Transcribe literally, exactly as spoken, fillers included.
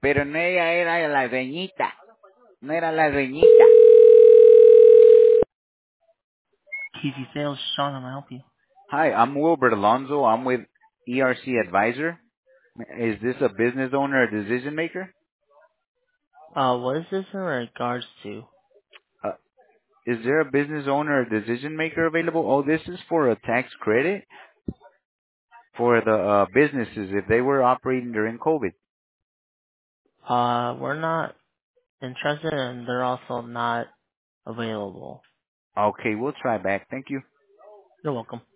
Pero no ella era la dueñita. No era la dueñita. T C Sales, Sean, how may I help you? Hi, I'm Wilbert Alonso. I'm with E R C Advisor. Is this a business owner or decision maker? Uh, what is this in regards to? Uh, is there a business owner or decision maker available? Oh, this is for a tax credit for the uh, businesses if they were operating during COVID. Uh, we're not interested and they're also not available. Okay, we'll try back. Thank you. You're welcome.